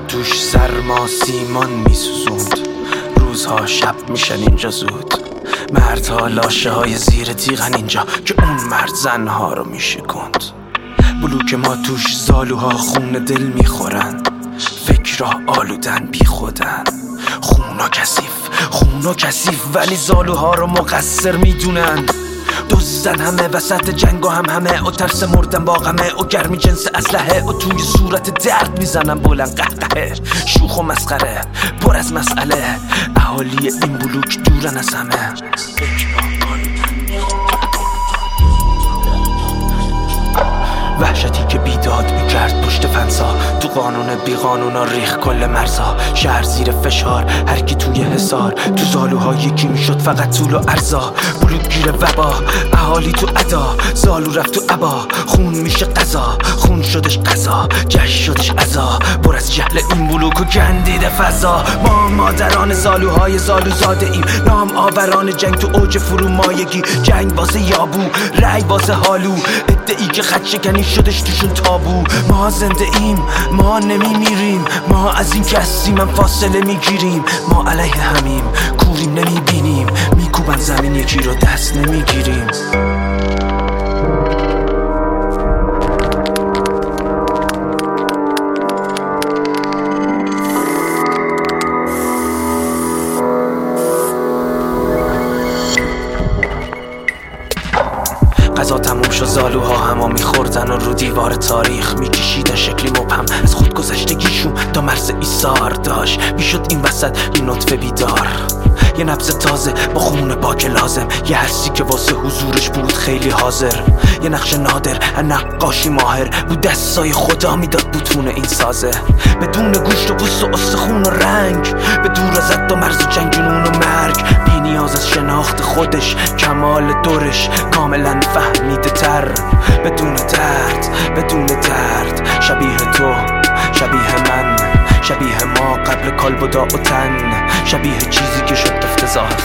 توش سرما سیمان میسوزوند، روزها شب میشن اینجا زود. مردها لاشه های زیر تیغن اینجا که اون مرد زنها رو میشکند. بلوک ما توش زالوها خون دل میخورن، فکرها آلودن بی خودن. خونا کثیف ولی زالوها رو مقصر میدونن. دزدن همه وسط جنگ و همه و ترس مردن با غمه و گرمی جنس اسلحه و توی صورت درد میزنن بلند قهقهه. شوخ و مسخره پر از مسئله، اهالی این بلوک دورن از همه. وحشتی که بیداد میکرد پشت فنسا، تو قانون بی قانونا ریخ کل مرزا. شهر زیر فشار، هر کی توی حصار، تو زالوها یکی میشد فقط طول و ارزا. بلوک گیر وبا، اهالی تو ادا، زالو رفت تو عبا. خون میشه قضا، خون شدش قضا، جشن شدش عزا. پر از جهل این بلوک و گندیده فضا. ما مادران زالوهای زالو زاده ایم، نام آوران جنگ تو اوج فرومایگی. جنگ واسه یابو، رای واسه حالو، ادعی که خط شکنی شدش توشون تابو. ما زنده ایم، ما نمیمیریم، ما از این که هستیم فاصله میگیریم. ما علیه همیم، کوریم نمیبینیم، میکوبن زمین یکی رو دست نمیگیریم. قضا تموم شد، زالوها همه میخوردن و رو دیوار تاریخ میکشیدن شکلی مبهم از خود گذشتگیشون تا مرز ایثار داشت. میشد این وسط یه نطفه بیدار، یه نبض تازه با خون پاک لازم. یه حسی که واسه حضورش بود خیلی حاضر، یه نقش نادر نقاشی ماهر بود. دستای خدا میداد بوتون این سازه، بدون گوشت و پوست و استخون و رنگ، به دور از حد و مرز جنگ جنون و مرگ. بی نیاز از شناخت خودش، کمال دورش کاملا فهمیده تر. بدون درد، شبیه تو، شبیه من، شبیه ما قبل کالبدا و تن. شبیه چیزی که شد دفت ظاهر